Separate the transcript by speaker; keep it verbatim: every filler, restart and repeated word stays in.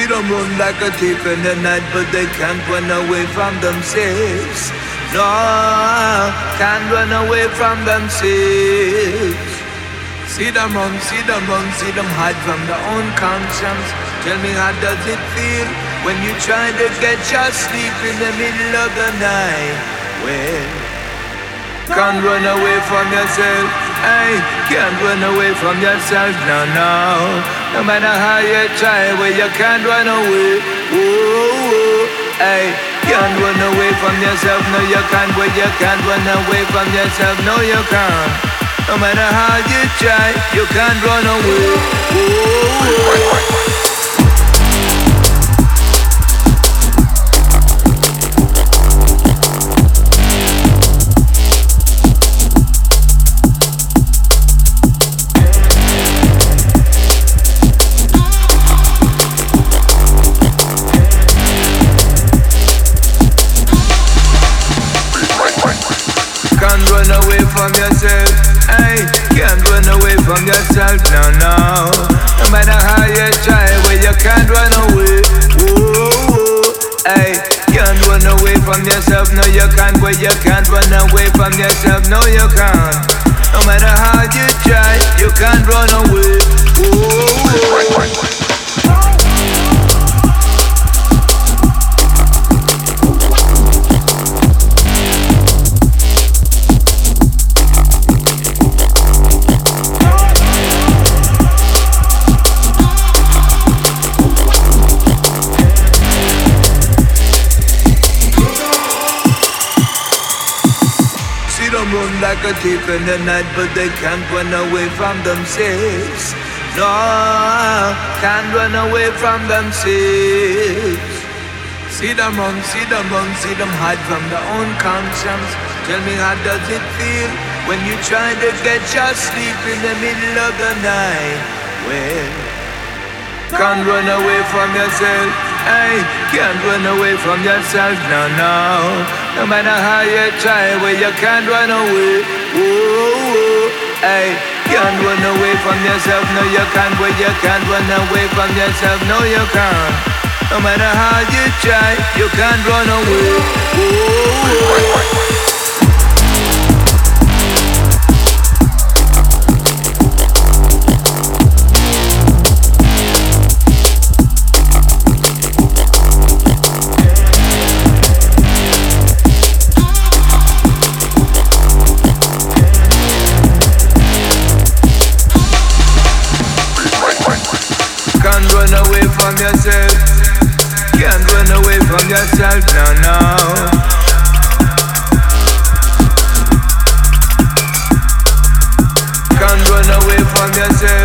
Speaker 1: See them run like a thief in the night, but they can't run away from themselves. No, can't run away from themselves. See them run, see them run, see them hide from their own conscience. Tell me, how does it feel when you try to get your sleep in the middle of the night? Well, can't run away from yourself. Hey, can't run away from yourself. No, no. No matter how you try, well, you can't run away. Whoa, hey, can't run away from yourself. No, you can't. Well, you can't run away from yourself. No, you can't. No matter how you try, you can't run away. Whoa. From yourself, hey, can't run away from yourself, no, no. No matter how you try, well, you can't run away. Whoa, whoa, hey, can't run away from yourself, no, you can't. Well, you can't run away from yourself, no, you can't. No matter how you try, you can't run away. Whoa, whoa. Run like a thief in the night, but they can't run away from themselves. No, can't run away from themselves. See them run, see them run, see them hide from their own conscience. Tell me, how does it feel when you try to get your sleep in the middle of the night? Well, can't run away from yourself. Hey, can't run away from yourself, no, no. No matter how you try, well, you can't run away. Whoa, whoa, hey, can't run away from yourself, no, you can't. Well, you can't run away from yourself, no, you can't. No matter how you try, you can't run away. Whoa, whoa. From yourself, can't run away from yourself, no, no. Can't run away from yourself.